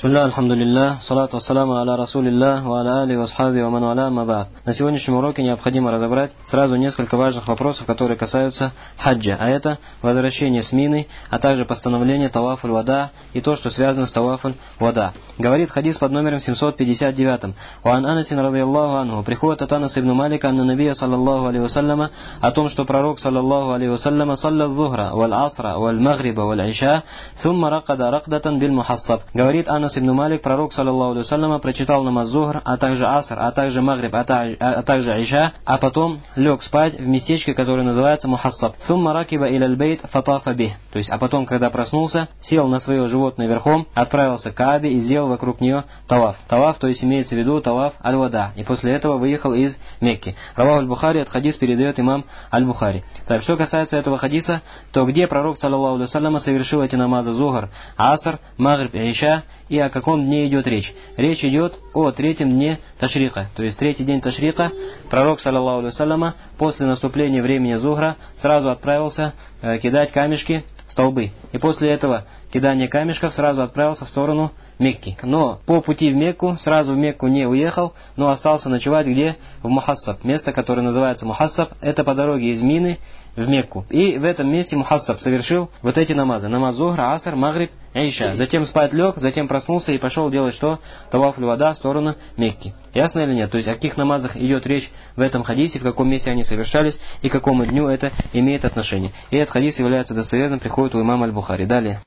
Бисмилля, альхамдулилля, салату вассаламу аля расулилля, ва аля али васхаби ва ман валя ма ба'д. На сегодняшнем уроке необходимо разобрать сразу несколько важных вопросов, которые касаются хаджа, а это возвращение с Мины, а также постановление тавафуль вада и то, что связано с тавафуль вада. Говорит хадис под номером 759. Уан Анасин радийаллаху анху, приходит от Анаса ибн Малика, анна набия саллаллаху алейхи вассаляма, о том, что пророк саллаллаху алейхи вассаляма салля зухра, валь асра, валь магриба, валь иша, thumма ракада ракдатан биль мухассаб. Говорит Анас ибн Малик, пророк саллаллаху алейхи вассаляма прочитал намаз зухр, а также аср, а также магриб, а также иша, а потом лег спать в местечке, которое называется мухассаб. Thumма ракиба иляль бейт фатафа бих. То есть, а потом, когда проснулся, сел на свое животное верхом, отправился к Каабе и сделал вокруг нее таваф. Таваф, то есть имеется в виду таваф аль-вада. И после этого выехал из Мекки. Равах аль-Бухари, этот хадис передает имам аль-Бухари. Так, что касается этого хадиса, то где пророк саллаллаху алейхи вассаляма совершил эти намазы зухр, аср, магриб и иша, и о каком дне идет речь? Речь идет о третьем дне ташрика. То есть третий день ташрика пророк саллаллаху алейхи вассаляма после наступления времени зухра сразу отправился кидать камешки в столбы. И после этого кидания камешков сразу отправился в сторону Мекки. Но по пути в Мекку, сразу в Мекку не уехал, но остался ночевать где? В Мухассаб. Место, которое называется Мухассаб, это по дороге из Мины в Мекку. И в этом месте Мухассаб совершил вот эти намазы. Намаз зухра, аср, магриб, иша. Затем спать лег, затем проснулся и пошел делать что? Тавафуль вада в сторону Мекки. Ясно или нет? То есть о каких намазах идет речь в этом хадисе, в каком месте они совершались и к какому дню это имеет отношение. И этот хадис является достоверным, приходит у имама аль-Бухари. Далее.